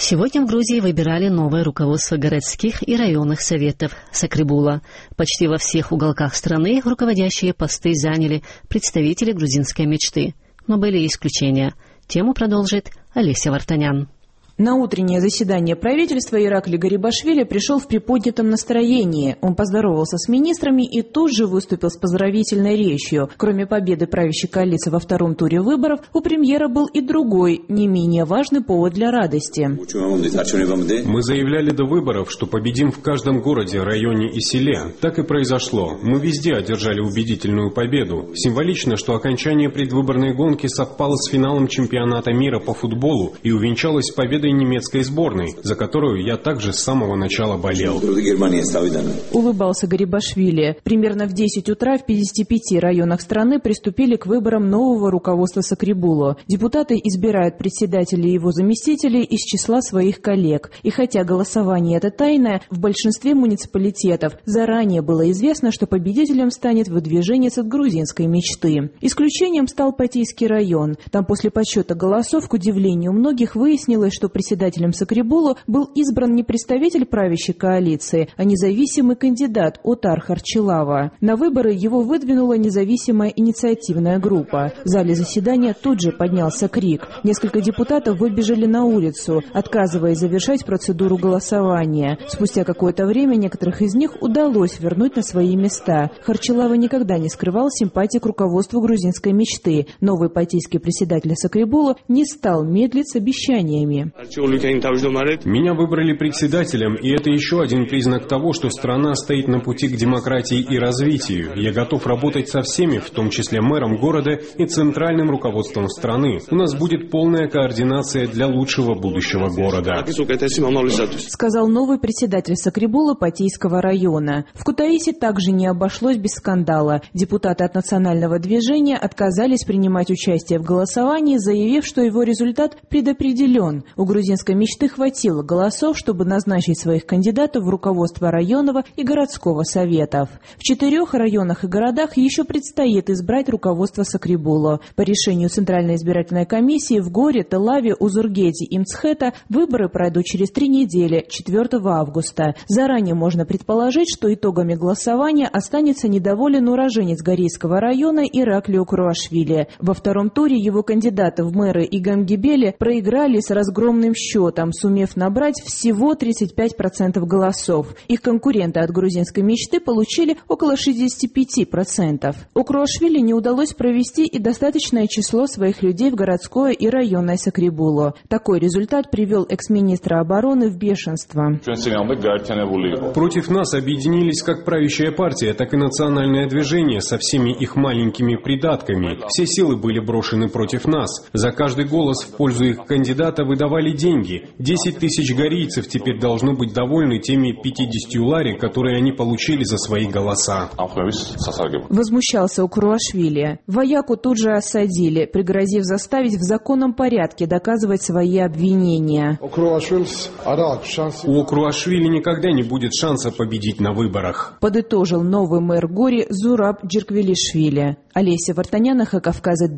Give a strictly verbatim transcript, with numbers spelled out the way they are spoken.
Сегодня в Грузии выбирали новое руководство городских и районных советов Сакрибула. Почти во всех уголках страны руководящие посты заняли представители грузинской мечты. Но были и исключения. Тему продолжит Олеся Вартанян. На утреннее заседание правительства Ираклий Гарибашвили пришел в приподнятом настроении. Он поздоровался с министрами и тут же выступил с поздравительной речью. Кроме победы правящей коалиции во втором туре выборов, у премьера был и другой, не менее важный повод для радости. Мы заявляли до выборов, что победим в каждом городе, районе и селе. Так и произошло. Мы везде одержали убедительную победу. Символично, что окончание предвыборной гонки совпало с финалом чемпионата мира по футболу и увенчалось победой немецкой сборной, за которую я также с самого начала болел. Улыбался Гарибашвили. Примерно в десять утра в пятидесяти пяти районах страны приступили к выборам нового руководства Сакрибулу. Депутаты избирают председателя и его заместителей из числа своих коллег. И хотя голосование это тайное, в большинстве муниципалитетов заранее было известно, что победителем станет выдвиженец от грузинской мечты. Исключением стал Патийский район. Там после подсчета голосов, к удивлению многих, выяснилось, что председателем Сакрибулу был избран не представитель правящей коалиции, а независимый кандидат Отар Харчилава. На выборы его выдвинула независимая инициативная группа. В зале заседания тут же поднялся крик. Несколько депутатов выбежали на улицу, отказываясь завершать процедуру голосования. Спустя какое-то время некоторых из них удалось вернуть на свои места. Харчилава никогда не скрывал симпатии к руководству грузинской мечты. Новый патийский председатель Сакрибулу не стал медлить с обещаниями. Меня выбрали председателем, и это еще один признак того, что страна стоит на пути к демократии и развитию. Я готов работать со всеми, в том числе мэром города и центральным руководством страны. У нас будет полная координация для лучшего будущего города. Сказал новый председатель Сакрибула Патийского района. В Кутаиси также не обошлось без скандала. Депутаты от национального движения отказались принимать участие в голосовании, заявив, что его результат предопределен. У грузинской мечты хватило голосов, чтобы назначить своих кандидатов в руководство районного и городского советов. В четырех районах и городах еще предстоит избрать руководство Сакрибулу. По решению Центральной избирательной комиссии в Горе, Телаве, Узургете и Мцхета выборы пройдут через три недели, четвёртого августа. Заранее можно предположить, что итогами голосования останется недоволен уроженец Горейского района Ираклий Окруашвили. Во втором туре его кандидаты в мэры и Гамгибели проиграли с разгромным счетом, сумев набрать всего тридцать пять процентов голосов. Их конкуренты от грузинской мечты получили около шестидесяти пяти процентов. Окруашвили не удалось провести и достаточное число своих людей в городское и районное Сакрибулу. Такой результат привел экс-министра обороны в бешенство. Против нас объединились как правящая партия, так и национальное движение со всеми их маленькими придатками. Все силы были брошены против нас. За каждый голос в пользу их кандидата выдавали деньги. десять тысяч горийцев теперь должны быть довольны теми пятьюдесятью лари, которые они получили за свои голоса. Возмущался Окруашвили. Вояку тут же осадили, пригрозив заставить в законном порядке доказывать свои обвинения. У Окруашвили никогда не будет шанса победить на выборах. Подытожил новый мэр Гори Зураб Джирквилишвили. Олеся Вартанян, Кавказа.